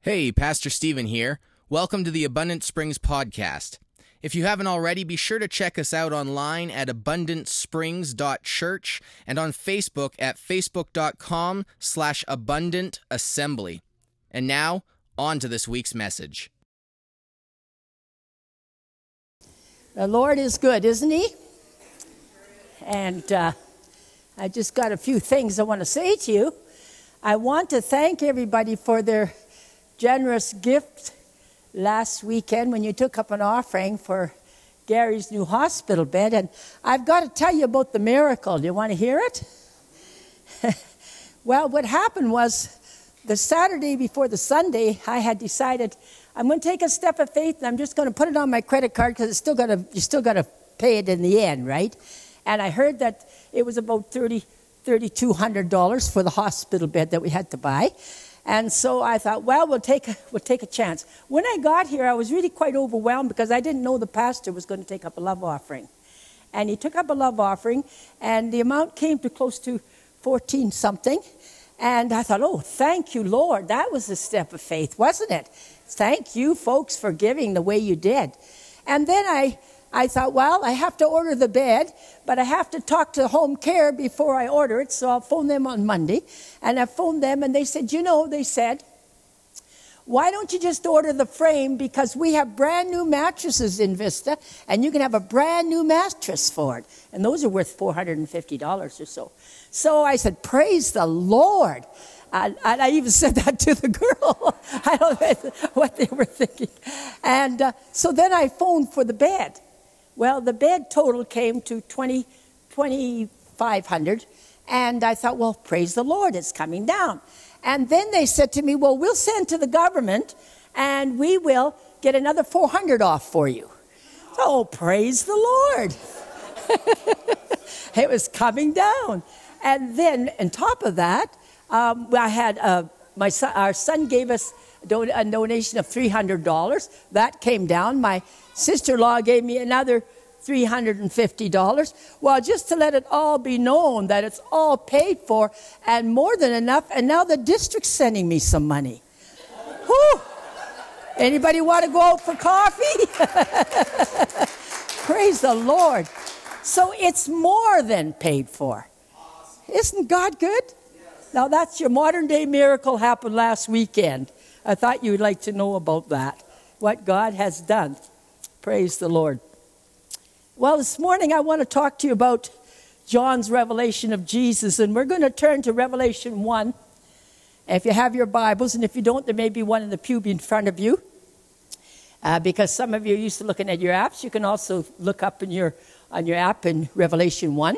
Hey, Pastor Stephen here. Welcome to the Abundant Springs podcast. If you haven't already, be sure to check us out online at abundantsprings.church and on Facebook at facebook.com/abundantassembly. And now, on to this week's message. The Lord is good, isn't He? And I just got a few things I want to say to you. I want to thank everybody for their generous gift last weekend when you took up an offering for Gary's new hospital bed. And I've got to tell you about the miracle. Do you want to hear it? Well, what happened was the Saturday before the Sunday, I had decided I'm going to take a step of faith and I'm just going to put it on my credit card because you still got to pay it in the end, right? And I heard that it was about $3,200 for the hospital bed that we had to buy. And so I thought, well, we'll take a chance. When I got here, I was really quite overwhelmed because I didn't know the pastor was going to take up a love offering. And he took up a love offering, and the amount came to close to 14-something. And I thought, oh, thank you, Lord. That was a step of faith, wasn't it? Thank you, folks, for giving the way you did. And then I thought, well, I have to order the bed, but I have to talk to Home Care before I order it, so I'll phone them on Monday. And I phoned them, and they said, why don't you just order the frame, because we have brand new mattresses in Vista, and you can have a brand new mattress for it. And those are worth $450 or so. So I said, praise the Lord. And I even said that to the girl. I don't know what they were thinking. And so then I phoned for the bed. Well, the bed total came to $2,500, and I thought, well, praise the Lord, it's coming down. And then they said to me, well, we'll send to the government, and we will get another $400 off for you. Oh, praise the Lord. It was coming down. And then, on top of that, I had our son gave us a donation of $300. That came down. My sister-in-law gave me another $350. Well, just to let it all be known that it's all paid for and more than enough. And now the district's sending me some money. Whew. Anybody want to go out for coffee? Praise the Lord. So it's more than paid for. Isn't God good? Now, that's your modern-day miracle happened last weekend. I thought you would like to know about that, what God has done. Praise the Lord. Well, this morning I want to talk to you about John's revelation of Jesus, and we're going to turn to Revelation 1. If you have your Bibles, and if you don't, there may be one in the pew in front of you, because some of you are used to looking at your apps. You can also look up on your app in Revelation 1.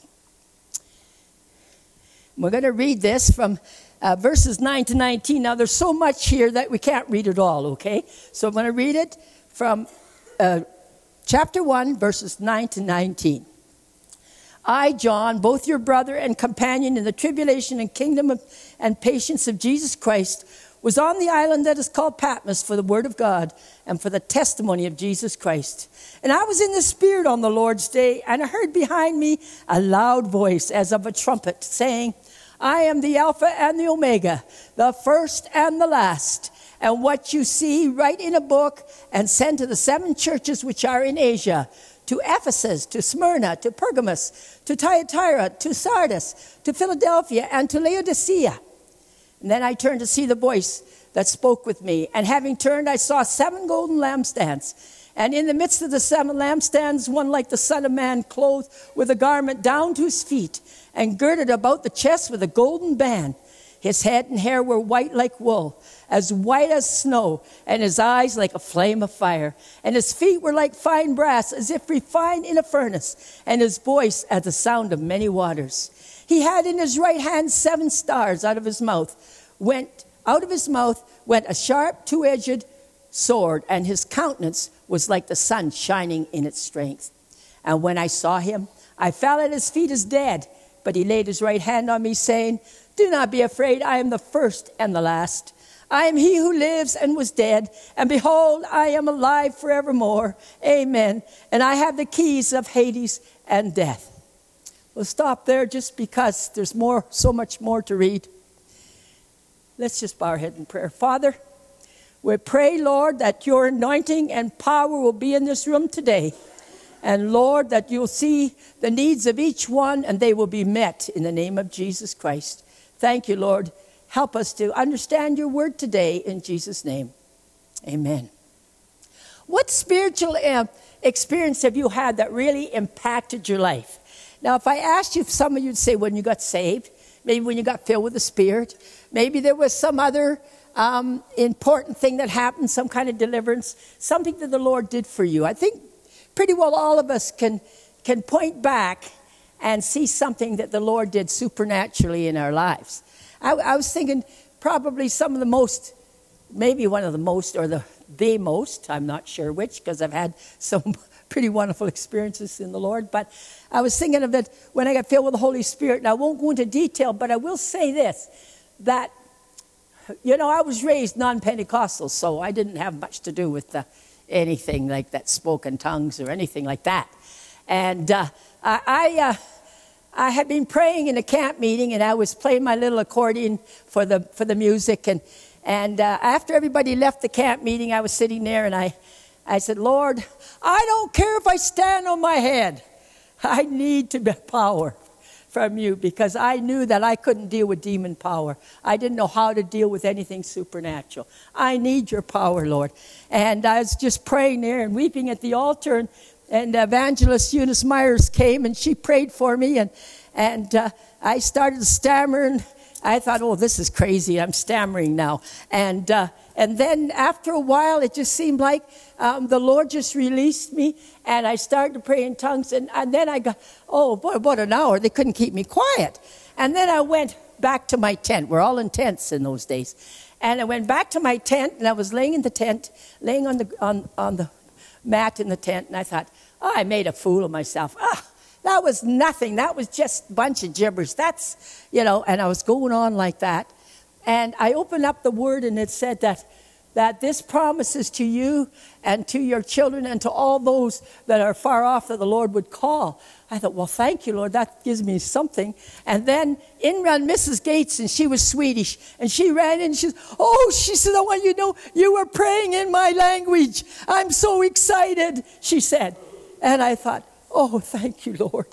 We're going to read this from verses 9 to 19. Now, there's so much here that we can't read it all, okay? So I'm going to read it from chapter 1, verses 9 to 19. I, John, both your brother and companion in the tribulation and kingdom and patience of Jesus Christ, was on the island that is called Patmos for the word of God and for the testimony of Jesus Christ. And I was in the Spirit on the Lord's day, and I heard behind me a loud voice as of a trumpet saying, I am the Alpha and the Omega, the first and the last. And what you see, write in a book and send to the 7 churches which are in Asia, to Ephesus, to Smyrna, to Pergamos, to Thyatira, to Sardis, to Philadelphia, and to Laodicea. And then I turned to see the voice that spoke with me. And having turned, I saw 7 golden lampstands. And in the midst of the 7 lampstands, one like the Son of Man, clothed with a garment down to his feet, and girded about the chest with a golden band. His head and hair were white like wool, as white as snow, and his eyes like a flame of fire. And his feet were like fine brass, as if refined in a furnace, and his voice as the sound of many waters. He had in his right hand 7 stars. Out of his mouth went a sharp 2-edged sword, and his countenance was like the sun shining in its strength. And when I saw him, I fell at his feet as dead. But he laid his right hand on me, saying, do not be afraid, I am the first and the last. I am he who lives and was dead, and behold, I am alive forevermore. Amen. And I have the keys of Hades and death. We'll stop there just because there's so much more to read. Let's just bow our head in prayer. Father, We pray, Lord, that your anointing and power will be in this room today. And Lord, that you'll see the needs of each one and they will be met in the name of Jesus Christ. Thank you, Lord. Help us to understand your word today in Jesus' name. Amen. What spiritual experience have you had that really impacted your life? Now, if I asked you, some of you would say when you got saved, maybe when you got filled with the Spirit, maybe there was some other important thing that happened, some kind of deliverance, something that the Lord did for you. I think pretty well all of us can point back and see something that the Lord did supernaturally in our lives. I was thinking probably some of the most, maybe one of the most, or the most, I'm not sure which, because I've had some pretty wonderful experiences in the Lord. But I was thinking of it when I got filled with the Holy Spirit. And I won't go into detail, but I will say this, that, I was raised non-Pentecostal, so I didn't have much to do with anything like that, spoken tongues or anything like that. And I had been praying in a camp meeting, and I was playing my little accordion for the music. And after everybody left the camp meeting, I was sitting there, and I said, Lord, I don't care if I stand on my head. I need to be power from you, because I knew that I couldn't deal with demon power. I didn't know how to deal with anything supernatural. I need your power, Lord. And I was just praying there and weeping at the altar, and Evangelist Eunice Myers came, and she prayed for me, and I started stammering. I thought, oh, this is crazy. I'm stammering now. And then after a while, it just seemed like the Lord just released me, and I started to pray in tongues. And then I got, oh, boy, about an hour. They couldn't keep me quiet. And then I went back to my tent. We're all in tents in those days. And I went back to my tent, and I was laying in the tent, laying on the mat in the tent, and I thought, oh, I made a fool of myself. That was nothing. That was just a bunch of gibberish. That's, and I was going on like that. And I opened up the word, and it said that this promise is to you and to your children and to all those that are far off that the Lord would call. I thought, well, thank you, Lord. That gives me something. And then in ran Mrs. Gates, and she was Swedish. And she ran in, and she said, I want you to know you were praying in my language. I'm so excited, she said. And I thought, oh, thank you, Lord.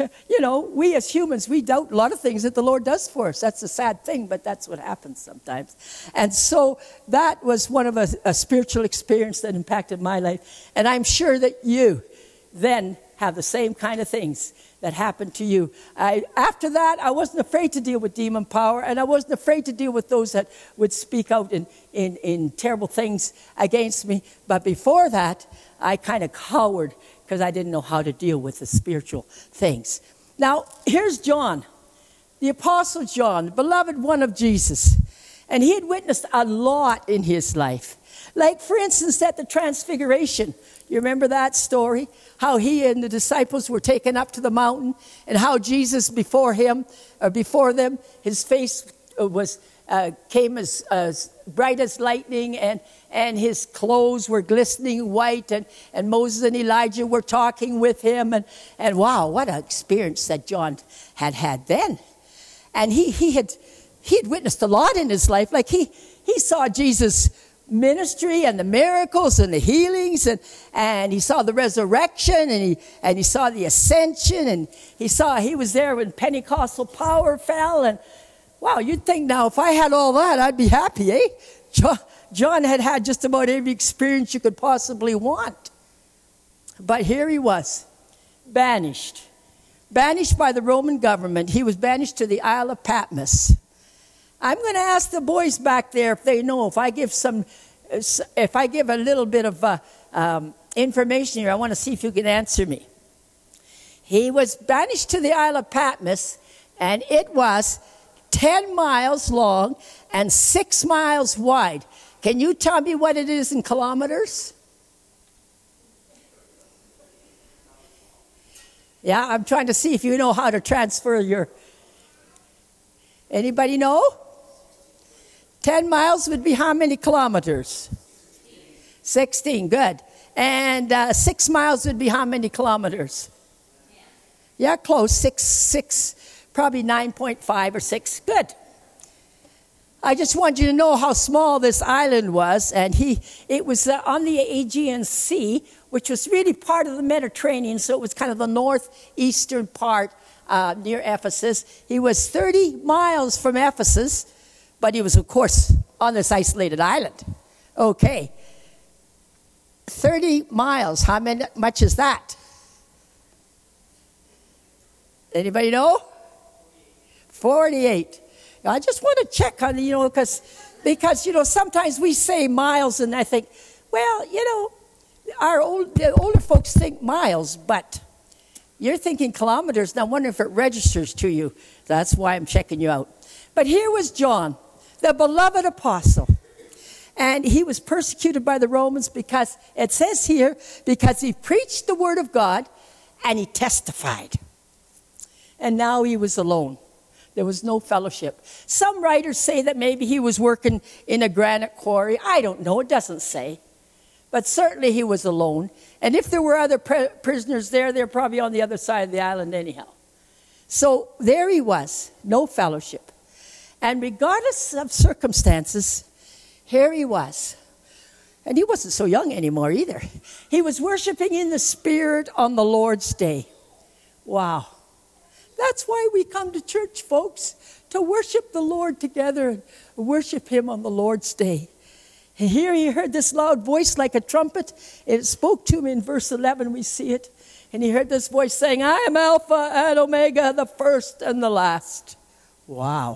We as humans, we doubt a lot of things that the Lord does for us. That's a sad thing, but that's what happens sometimes. And so that was one of a spiritual experience that impacted my life. And I'm sure that you then have the same kind of things that happened to you. After that, I wasn't afraid to deal with demon power, and I wasn't afraid to deal with those that would speak out in terrible things against me. But before that, I kind of cowered, because I didn't know how to deal with the spiritual things. Now, here's John, the Apostle John, the beloved one of Jesus. And he had witnessed a lot in his life. Like, for instance, at the Transfiguration. You remember that story? How he and the disciples were taken up to the mountain, and how Jesus before them, his face came as bright as lightning, and his clothes were glistening white, and Moses and Elijah were talking with him, and wow, what an experience that John had then. And he had witnessed a lot in his life. Like he saw Jesus' ministry and the miracles and the healings, and he saw the resurrection, and he saw the ascension, and he was there when Pentecostal power fell. And wow, you'd think now if I had all that, I'd be happy, eh? John had just about every experience you could possibly want. But here he was, banished by the Roman government. He was banished to the Isle of Patmos. I'm going to ask the boys back there if they know. If I give a little bit of information here, I want to see if you can answer me. He was banished to the Isle of Patmos, and it was 10 miles long and 6 miles wide. Can you tell me what it is in kilometers? Yeah, I'm trying to see if you know how to transfer your... Anybody know? 10 miles would be how many kilometers? 16, good. And 6 miles would be how many kilometers? Yeah, close, 6, probably 9.5 or 6, good. I just want you to know how small this island was. And it was on the Aegean Sea, which was really part of the Mediterranean. So it was kind of the northeastern part near Ephesus. He was 30 miles from Ephesus, but he was, of course, on this isolated island. Okay. 30 miles. How much is that? Anybody know? 48. I just want to check on, because, sometimes we say miles and I think, well, the older folks think miles, but you're thinking kilometers. Now I wonder if it registers to you. That's why I'm checking you out. But here was John, the beloved apostle. And he was persecuted by the Romans because, it says here, because he preached the word of God and he testified. And now he was alone. There was no fellowship. Some writers say that maybe he was working in a granite quarry. I don't know. It doesn't say. But certainly he was alone. And if there were other prisoners there, they're probably on the other side of the island anyhow. So there he was. No fellowship. And regardless of circumstances, here he was. And he wasn't so young anymore either. He was worshiping in the Spirit on the Lord's day. Wow. That's why we come to church, folks, to worship the Lord together and worship him on the Lord's day. And here he heard this loud voice like a trumpet. It spoke to him in verse 11, we see it. And he heard this voice saying, I am Alpha and Omega, the first and the last. Wow.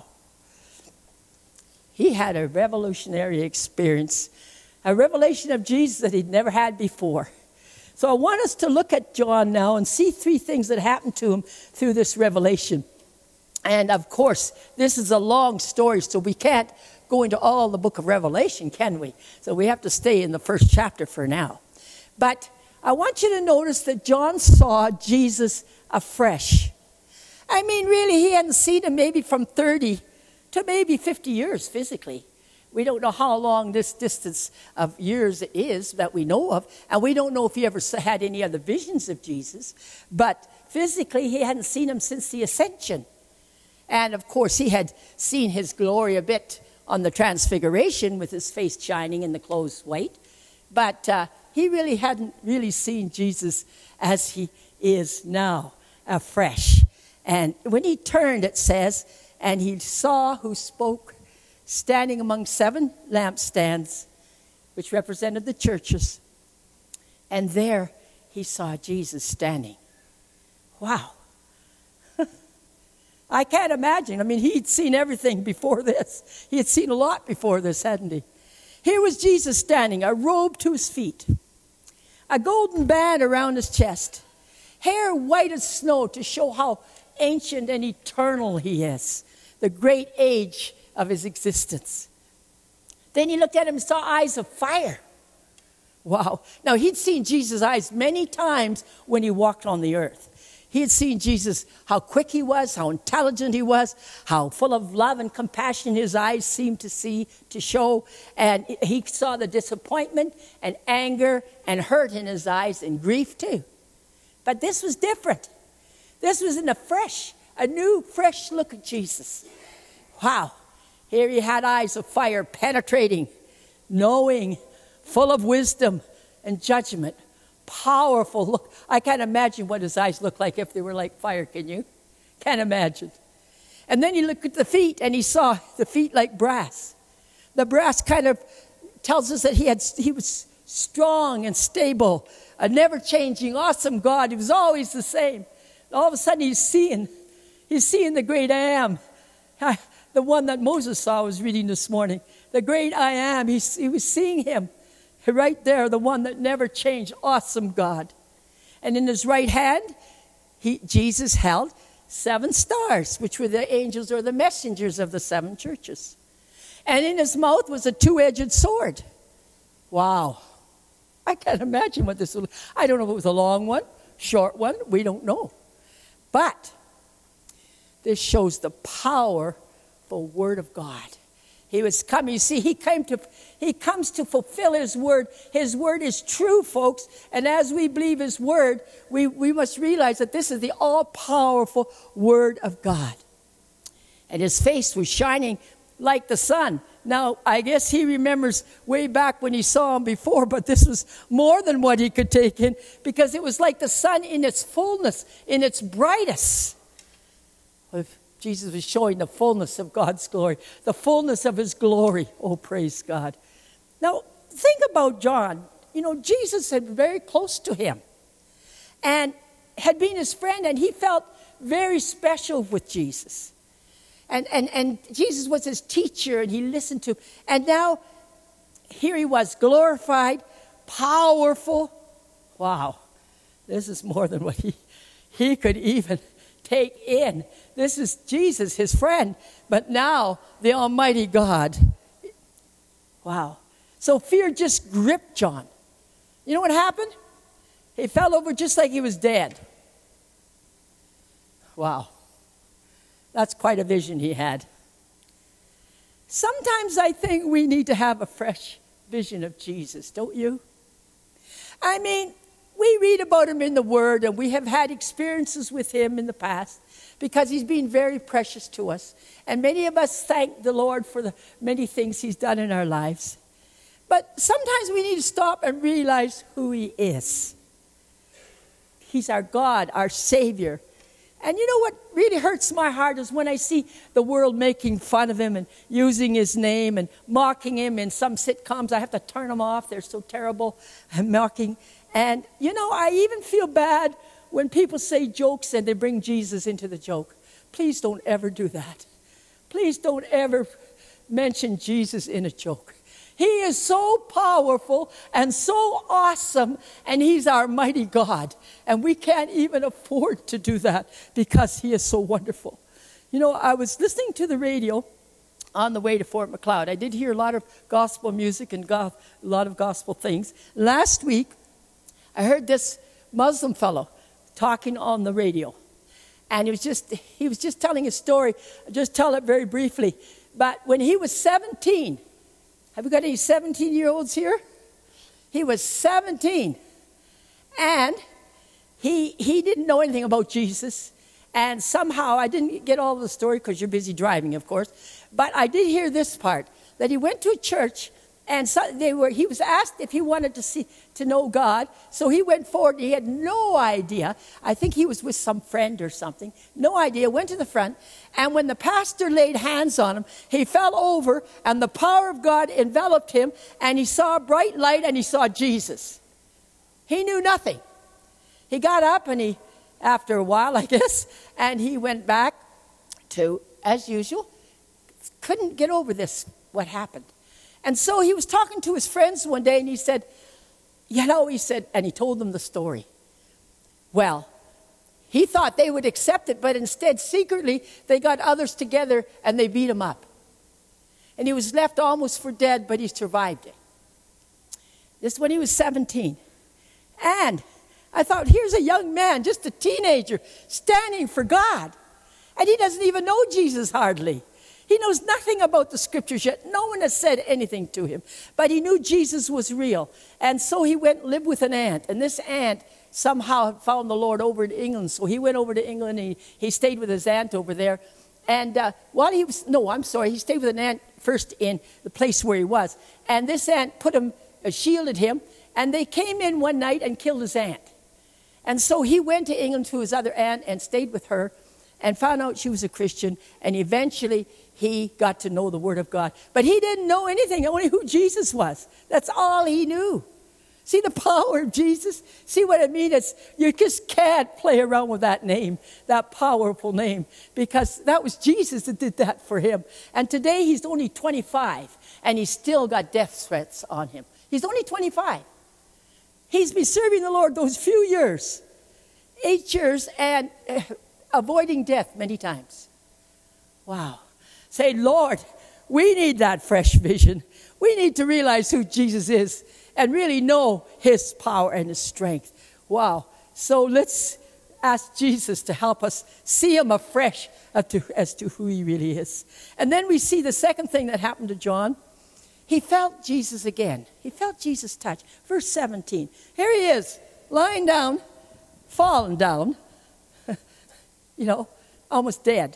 He had a revolutionary experience, a revelation of Jesus that he'd never had before. So I want us to look at John now and see 3 things that happened to him through this revelation. And of course, this is a long story, so we can't go into all the book of Revelation, can we? So we have to stay in the first chapter for now. But I want you to notice that John saw Jesus afresh. I mean, really, he hadn't seen him maybe from 30 to maybe 50 years physically. We don't know how long this distance of years it is that we know of. And we don't know if he ever had any other visions of Jesus. But physically, he hadn't seen him since the ascension. And of course, he had seen his glory a bit on the transfiguration with his face shining and the clothes white. But he really hadn't really seen Jesus as he is now, afresh. And when he turned, it says, and he saw who spoke, standing among 7 lampstands, which represented the churches. And there he saw Jesus standing. Wow. I can't imagine. I mean, he'd seen everything before this. He had seen a lot before this, hadn't he? Here was Jesus standing, a robe to his feet, a golden band around his chest, hair white as snow to show how ancient and eternal he is, the great age of his existence. Then he looked at him and saw eyes of fire. Wow. Now, he'd seen Jesus' eyes many times when he walked on the earth. He had seen Jesus, how quick he was, how intelligent he was, how full of love and compassion his eyes seemed to show. And he saw the disappointment and anger and hurt in his eyes and grief too. But this was different. This was a new, fresh look at Jesus. Wow. Here he had eyes of fire, penetrating, knowing, full of wisdom and judgment. Powerful look. I can't imagine what his eyes looked like if they were like fire, can you? Can't imagine. And then he looked at the feet, and he saw the feet like brass. The brass kind of tells us that he was strong and stable, a never-changing, awesome God. He was always the same. All of a sudden, he's seeing the great I am. The one that Moses saw, was reading this morning. The great I am. He was seeing him. Right there, the one that never changed, awesome God. And in his right hand, Jesus held 7 stars, which were the angels or the messengers of the 7 churches. And in his mouth was a 2-edged sword. Wow. I can't imagine what this was. I don't know if it was a long one, short one. We don't know. But this shows the powerful word of God. He was coming. You see, he comes to fulfill his word. His word is true, folks. And as we believe his word, we must realize that this is the all-powerful word of God. And his face was shining like the sun. Now, I guess he remembers way back when he saw him before, but this was more than what he could take in, because it was like the sun in its fullness, in its brightest. If Jesus was showing the fullness of God's glory, the fullness of his glory. Oh, praise God. Now, think about John. You know, Jesus had been very close to him and had been his friend, and he felt very special with Jesus. And Jesus was his teacher, and he listened to him. And now, here he was, glorified, powerful. Wow, this is more than what he could even take in. This is Jesus, his friend, but now the Almighty God. Wow. So fear just gripped John. You know what happened? He fell over just like he was dead. Wow. That's quite a vision he had. Sometimes I think we need to have a fresh vision of Jesus, don't you? I mean, we read about him in the Word, and we have had experiences with him in the past because he's been very precious to us. And many of us thank the Lord for the many things he's done in our lives. But sometimes we need to stop and realize who he is. He's our God, our Savior. And you know what really hurts my heart is when I see the world making fun of him and using his name and mocking him in some sitcoms. I have to turn them off. They're so terrible and mocking. And, you know, I even feel bad when people say jokes and they bring Jesus into the joke. Please don't ever do that. Please don't ever mention Jesus in a joke. He is so powerful and so awesome, and he's our mighty God. And we can't even afford to do that because he is so wonderful. You know, I was listening to the radio on the way to Fort McLeod. I did hear a lot of gospel music and a lot of gospel things. Last week, I heard this Muslim fellow talking on the radio. And he was just telling a story. I'll just tell it very briefly. But when he was 17, have we got any 17-year-olds here? He was 17. And he didn't know anything about Jesus. And somehow, I didn't get all of the story because you're busy driving, of course. But I did hear this part, that he went to a church, and he was asked if he wanted to know God. So he went forward. He had no idea. I think he was with some friend or something. No idea. Went to the front. And when the pastor laid hands on him, he fell over, and the power of God enveloped him, and he saw a bright light, and he saw Jesus. He knew nothing. He got up, and after a while, I guess, and he went back to, as usual, couldn't get over this, what happened. And so he was talking to his friends one day, and he said, and he told them the story. Well, he thought they would accept it, but instead, secretly, they got others together, and they beat him up. And he was left almost for dead, but he survived it. This is when he was 17. And I thought, here's a young man, just a teenager, standing for God. And he doesn't even know Jesus hardly. He knows nothing about the scriptures yet. No one has said anything to him. But he knew Jesus was real. And so he went and lived with an aunt. And this aunt somehow found the Lord over in England. So he went over to England, and he stayed with his aunt over there. And he stayed with an aunt first in the place where he was. And this aunt shielded him. And they came in one night and killed his aunt. And so he went to England to his other aunt and stayed with her and found out she was a Christian. And eventually he got to know the Word of God. But he didn't know anything, only who Jesus was. That's all he knew. See the power of Jesus? See what I mean? You just can't play around with that name, that powerful name, because that was Jesus that did that for him. And today he's only 25, and he's still got death threats on him. He's only 25. He's been serving the Lord those few years, 8 years, and avoiding death many times. Wow. Say, Lord, we need that fresh vision. We need to realize who Jesus is and really know his power and his strength. Wow. So let's ask Jesus to help us see him afresh as to who he really is. And then we see the second thing that happened to John. He felt Jesus again. He felt Jesus' touch. Verse 17. Here he is, lying down, fallen down, almost dead.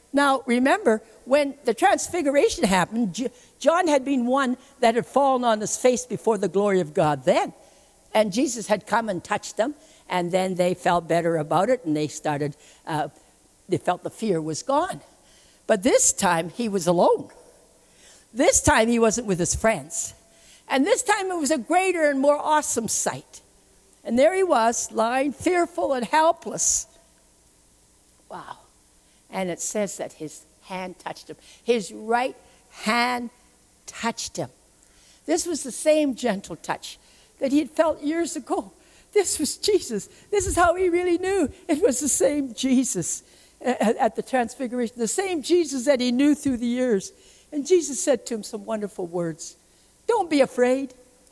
Now, remember, when the transfiguration happened, John had been one that had fallen on his face before the glory of God then. And Jesus had come and touched them, and then they felt better about it, and they started, they felt the fear was gone. But this time, he was alone. This time, he wasn't with his friends. And this time, it was a greater and more awesome sight. And there he was, lying fearful and helpless. Wow. And it says that his hand touched him. His right hand touched him. This was the same gentle touch that he had felt years ago. This was Jesus. This is how he really knew it was the same Jesus at the transfiguration, the same Jesus that he knew through the years. And Jesus said to him some wonderful words. Don't be afraid.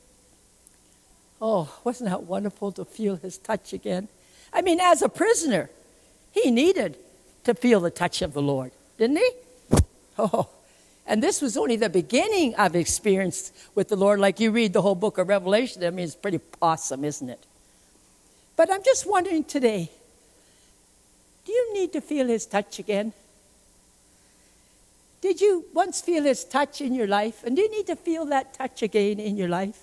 Oh, wasn't that wonderful to feel his touch again? I mean, as a prisoner, he needed to feel the touch of the Lord, didn't he? Oh, and this was only the beginning of experience with the Lord. Like you read the whole book of Revelation, I mean, it's pretty awesome, isn't it? But I'm just wondering today, do you need to feel his touch again? Did you once feel his touch in your life? And do you need to feel that touch again in your life?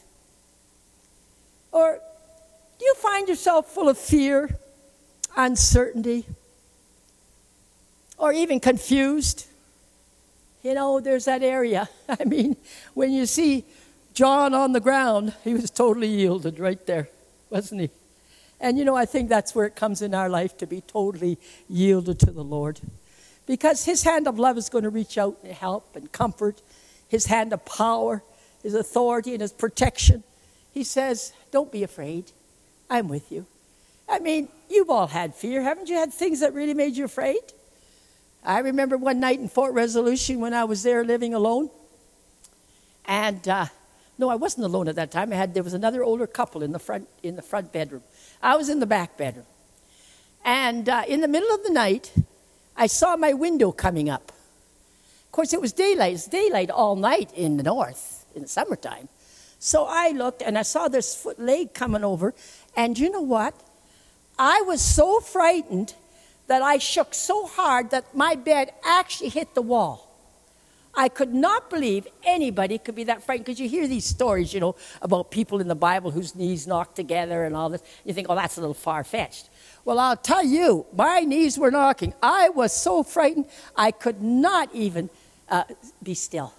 Or do you find yourself full of fear, uncertainty, or even confused? You know, there's that area. I mean, when you see John on the ground, he was totally yielded right there, wasn't he? And, you know, I think that's where it comes in our life, to be totally yielded to the Lord. Because his hand of love is going to reach out and help and comfort. His hand of power, his authority and his protection. He says, don't be afraid. I'm with you. I mean, you've all had fear. Haven't you had things that really made you afraid? I remember one night in Fort Resolution when I was there living alone. And, no, I wasn't alone at that time. There was another older couple in the front bedroom. I was in the back bedroom. And in the middle of the night, I saw my window coming up. Of course, it was daylight. It's daylight all night in the north in the summertime. So I looked, and I saw this leg coming over. And you know what? I was so frightened that I shook so hard that my bed actually hit the wall. I could not believe anybody could be that frightened, because you hear these stories, you know, about people in the Bible whose knees knocked together and all this. You think, oh, that's a little far-fetched. Well, I'll tell you, my knees were knocking. I was so frightened, I could not even be still.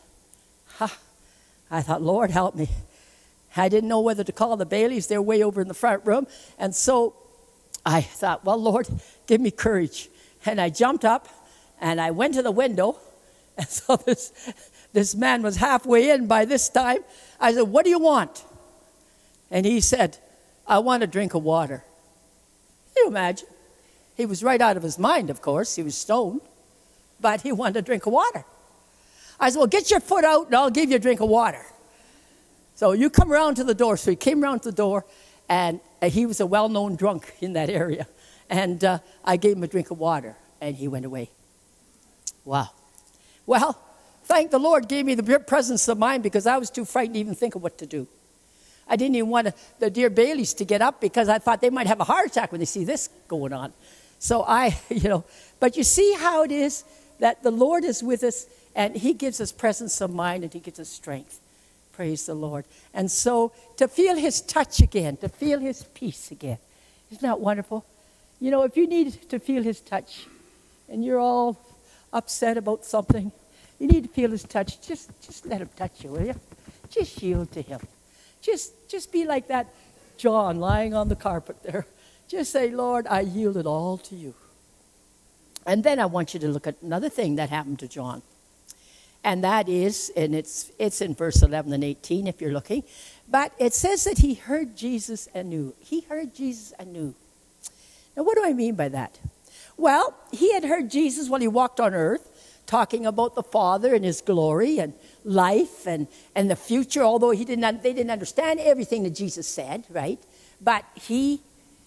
I thought, Lord, help me. I didn't know whether to call the Baileys. They're way over in the front room. And so I thought, well, Lord, give me courage. And I jumped up, and I went to the window. And so this man was halfway in by this time. I said, what do you want? And he said, I want a drink of water. Can you imagine? He was right out of his mind, of course. He was stoned. But he wanted a drink of water. I said, well, get your foot out, and I'll give you a drink of water. So you come around to the door. So he came around to the door, and he was a well-known drunk in that area. And I gave him a drink of water, and he went away. Wow. Well, thank the Lord gave me the presence of mind, because I was too frightened to even think of what to do. I didn't even want the dear Baileys to get up, because I thought they might have a heart attack when they see this going on. So but you see how it is that the Lord is with us, and he gives us presence of mind, and he gives us strength. Praise the Lord. And so to feel his touch again, to feel his peace again, isn't that wonderful? You know, if you need to feel his touch and you're all upset about something, you need to feel his touch. Just let him touch you, will you? Just yield to him. Just be like that John lying on the carpet there. Just say, Lord, I yield it all to you. And then I want you to look at another thing that happened to John. And that is, and it's in verse 11 and 18 if you're looking. But it says that he heard Jesus anew. He heard Jesus anew. Now, what do I mean by that? Well, he had heard Jesus while he walked on earth, talking about the Father and his glory and life and the future, although they didn't understand everything that Jesus said, right? But he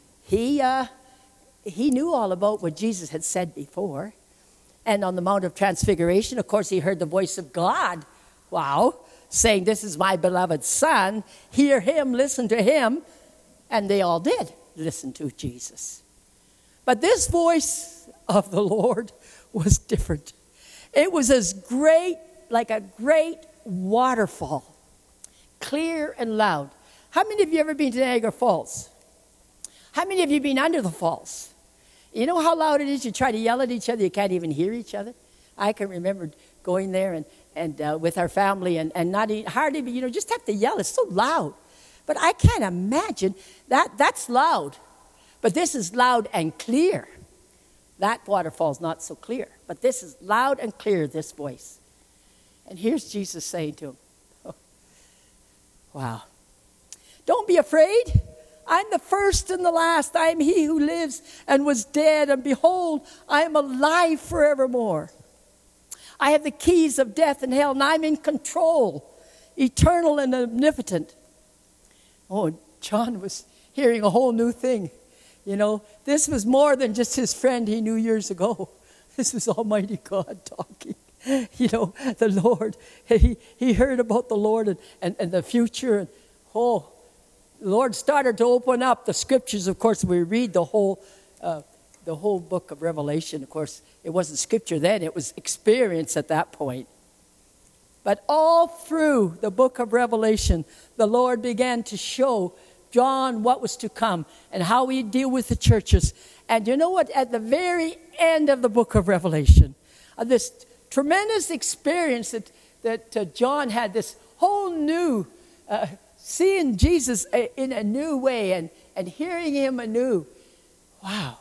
knew all about what Jesus had said before. And on the Mount of Transfiguration, of course, he heard the voice of God, wow, saying, this is my beloved Son. Hear him, listen to him. And they all did listen to Jesus. But this voice of the Lord was different. It was as great, like a great waterfall, clear and loud. How many of you ever been to Niagara Falls? How many of you been under the falls? You know how loud it is? You try to yell at each other, you can't even hear each other. I can remember going there and with our family and not hardly, just have to yell. It's so loud. But I can't imagine that's loud. But this is loud and clear. That waterfall's not so clear. But this is loud and clear, this voice. And here's Jesus saying to him, oh, wow. Don't be afraid. I'm the first and the last. I am he who lives and was dead. And behold, I am alive forevermore. I have the keys of death and hell, and I'm in control, eternal and omnipotent. Oh, John was hearing a whole new thing. This was more than just his friend he knew years ago. This was Almighty God talking. The Lord. He heard about the Lord and the future. And, the Lord started to open up the scriptures. Of course, we read the whole book of Revelation. Of course, it wasn't scripture then. It was experience at that point. But all through the book of Revelation, the Lord began to show John what was to come and how he'd deal with the churches. And you know what? At the very end of the book of Revelation, this tremendous experience that John had, this whole new, seeing Jesus in a new way and hearing him anew. Wow.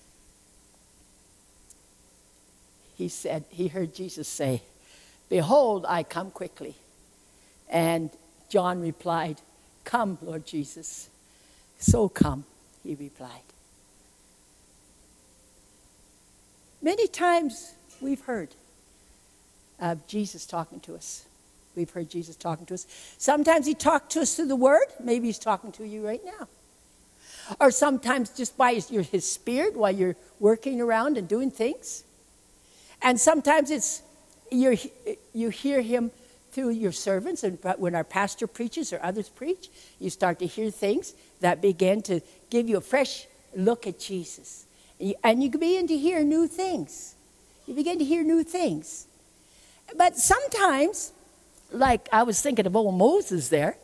He heard Jesus say, behold, I come quickly. And John replied, come, Lord Jesus. So come, he replied. Many times we've heard of Jesus talking to us. We've heard Jesus talking to us. Sometimes he talked to us through the word. Maybe he's talking to you right now. Or sometimes just by his spirit while you're working around and doing things. And sometimes you hear him through your servants, and when our pastor preaches or others preach, you start to hear things that begin to give you a fresh look at Jesus. And you begin to hear new things. You begin to hear new things. But sometimes, like I was thinking of old Moses there,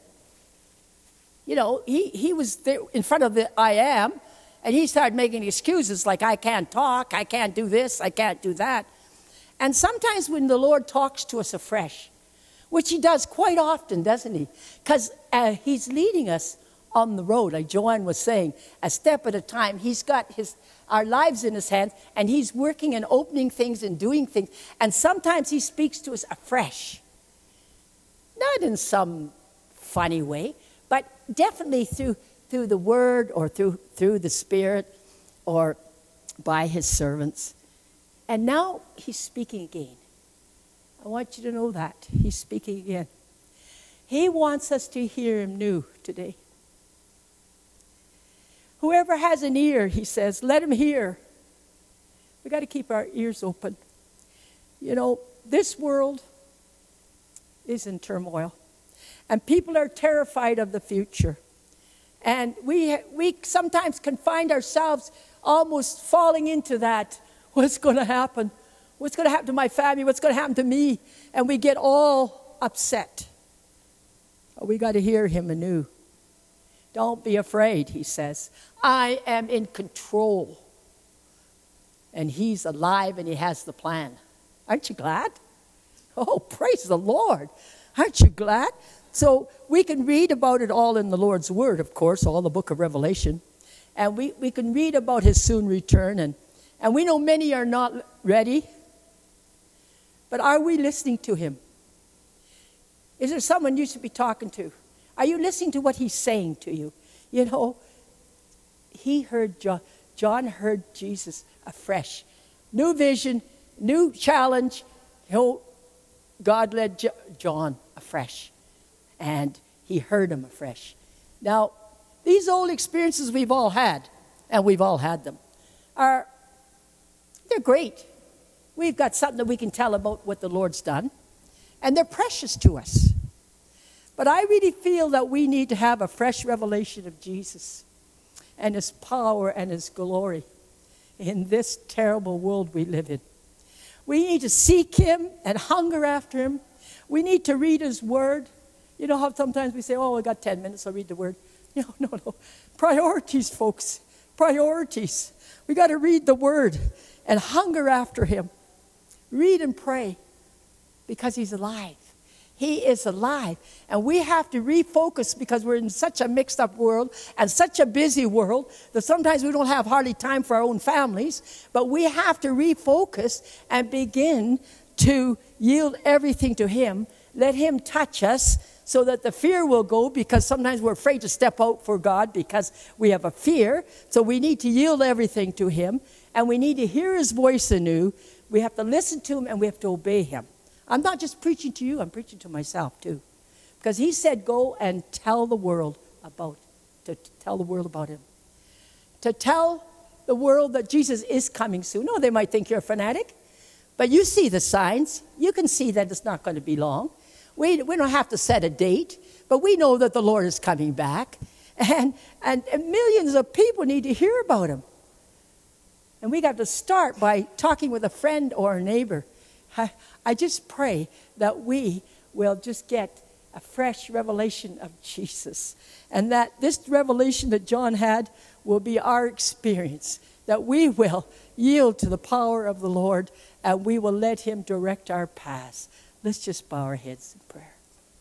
he was there in front of the I am, and he started making excuses like, I can't talk, I can't do this, I can't do that. And sometimes when the Lord talks to us afresh, which he does quite often, doesn't he? Because he's leading us on the road, like Joanne was saying, a step at a time. He's got our lives in his hands, and he's working and opening things and doing things. And sometimes he speaks to us afresh. Not in some funny way, but definitely through the word or through the Spirit or by his servants. And now he's speaking again. I want you to know that. He's speaking again. He wants us to hear him new today. Whoever has an ear, he says, let him hear. We've got to keep our ears open. This world is in turmoil. And people are terrified of the future. And we sometimes can find ourselves almost falling into that. What's going to happen? What's going to happen to my family? What's going to happen to me? And we get all upset. We got to hear him anew. Don't be afraid, he says. I am in control. And he's alive and he has the plan. Aren't you glad? Oh, praise the Lord. Aren't you glad? So we can read about it all in the Lord's Word, of course, all the book of Revelation. And we can read about his soon return. And we know many are not ready. But are we listening to him? Is there someone you should be talking to? Are you listening to what he's saying to you? John heard Jesus afresh. New vision, new challenge. God led John afresh. And he heard him afresh. Now, these old experiences we've all had, and we've all had them, they're great. We've got something that we can tell about what the Lord's done. And they're precious to us. But I really feel that we need to have a fresh revelation of Jesus and his power and his glory in this terrible world we live in. We need to seek him and hunger after him. We need to read his word. You know how sometimes we say, oh, I got 10 minutes, I'll read the word. No. Priorities, folks. Priorities. We got to read the word and hunger after him. Read and pray because he's alive. He is alive. And we have to refocus because we're in such a mixed up world and such a busy world that sometimes we don't have hardly time for our own families. But we have to refocus and begin to yield everything to him. Let him touch us so that the fear will go, because sometimes we're afraid to step out for God because we have a fear. So we need to yield everything to him, and we need to hear his voice anew. We have to listen to him, and we have to obey him. I'm not just preaching to you, I'm preaching to myself too. Because he said, go and tell the world about him. To tell the world that Jesus is coming soon. No, they might think you're a fanatic, but you see the signs. You can see that it's not going to be long. We don't have to set a date, but we know that the Lord is coming back. And millions of people need to hear about him. And we got to start by talking with a friend or a neighbor. I just pray that we will just get a fresh revelation of Jesus. And that this revelation that John had will be our experience. That we will yield to the power of the Lord and we will let him direct our paths. Let's just bow our heads in prayer.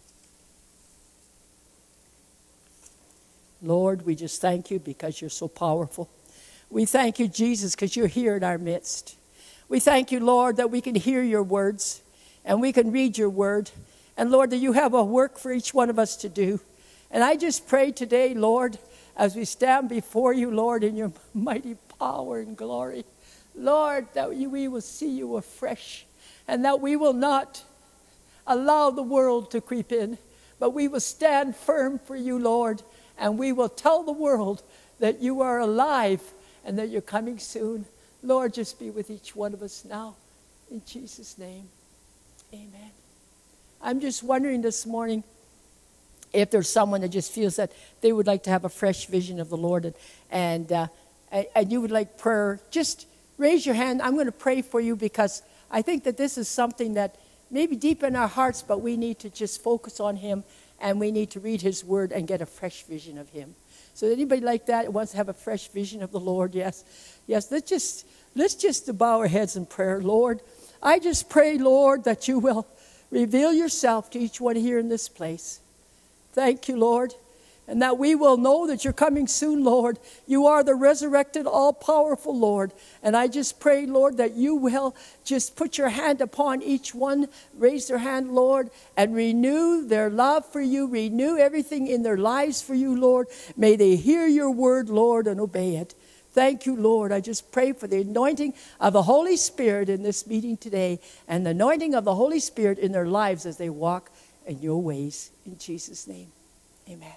Lord, we just thank you because you're so powerful. We thank you, Jesus, because you're here in our midst. We thank you, Lord, that we can hear your words and we can read your word. And, Lord, that you have a work for each one of us to do. And I just pray today, Lord, as we stand before you, Lord, in your mighty power and glory, Lord, that we will see you afresh and that we will not allow the world to creep in, but we will stand firm for you, Lord, and we will tell the world that you are alive and that you're coming soon. Lord, just be with each one of us now. In Jesus' name, amen. I'm just wondering this morning if there's someone that just feels that they would like to have a fresh vision of the Lord and you would like prayer. Just raise your hand. I'm going to pray for you because I think that this is something that maybe deep in our hearts, but we need to just focus on him and we need to read his word and get a fresh vision of him. So anybody like that wants to have a fresh vision of the Lord? Yes. Let's just bow our heads in prayer. Lord, I just pray, Lord, that you will reveal yourself to each one here in this place. Thank you, Lord. And that we will know that you're coming soon, Lord. You are the resurrected, all-powerful Lord. And I just pray, Lord, that you will just put your hand upon each one, raise their hand, Lord, and renew their love for you, renew everything in their lives for you, Lord. May they hear your word, Lord, and obey it. Thank you, Lord. I just pray for the anointing of the Holy Spirit in this meeting today and the anointing of the Holy Spirit in their lives as they walk in your ways. In Jesus' name, amen.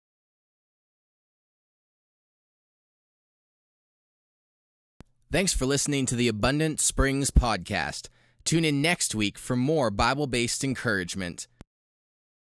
Thanks for listening to the Abundant Springs podcast. Tune in next week for more Bible-based encouragement.